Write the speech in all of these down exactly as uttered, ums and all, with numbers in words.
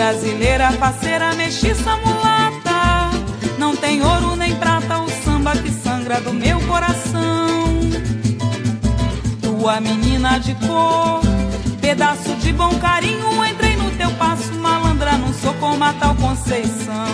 brasileira, faceira, mestiça, mulata. Não tem ouro nem prata o samba que sangra do meu coração. Tua menina de cor, pedaço de bom carinho, entrei no teu passo, malandra, não sou como a tal Conceição.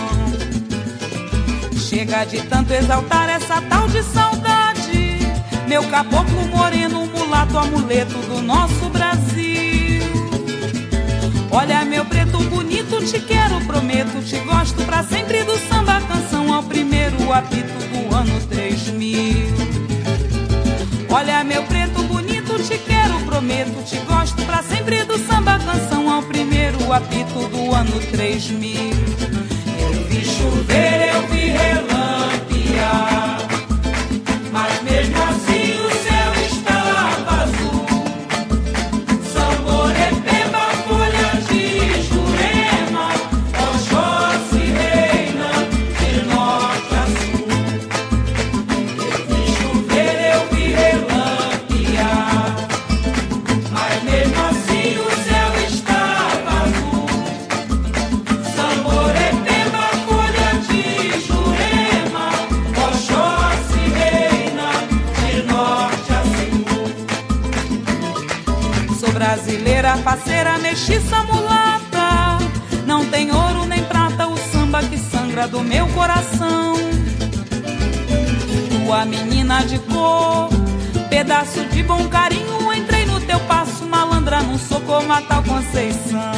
Chega de tanto exaltar essa tal de saudade, meu caboclo moreno, mulato, amuleto do nosso Brasil. Olha meu preto bonito, te quero, prometo, te gosto pra sempre do samba canção ao primeiro apito do ano três mil. Olha meu preto bonito, te quero, prometo, te gosto pra sempre do samba canção ao primeiro apito do ano três mil. Eu vi chover, eu vi relampear, mas mesmo assim o céu estava azul. Samborepeba, folha de jurema, Oxóssi reina de norte a sul. Eu vi chover, eu vi relampear, mas mesmo assim o céu estava azul. Samborepeba, folha de jurema, Oxóssi reina de norte a sul. Sou brasileira, faceira, mestiça, mulata. Não tem ouro nem prata o samba que sangra do meu coração. Tua menina de cor, pedaço de bom carinho, entrei no teu passo, malandra, não sou como a tal Conceição.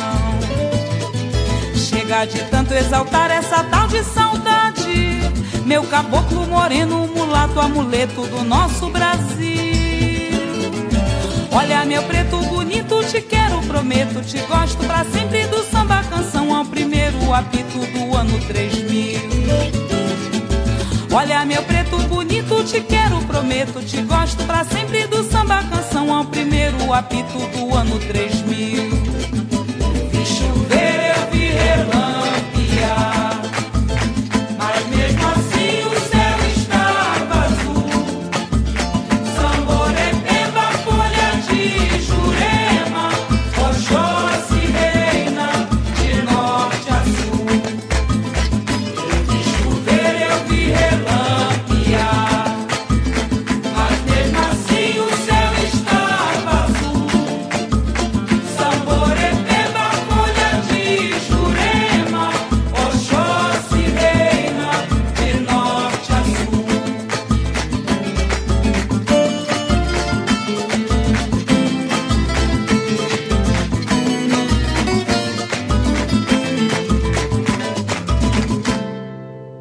Chega de tanto exaltar essa tal de saudade, meu caboclo moreno, mulato, amuleto do nosso Brasil. Olha meu preto bonito, te quero, prometo, te gosto pra sempre do samba canção ao primeiro apito do ano três mil. Olha meu preto bonito, te quero, prometo, te gosto pra sempre do samba canção ao primeiro apito do ano três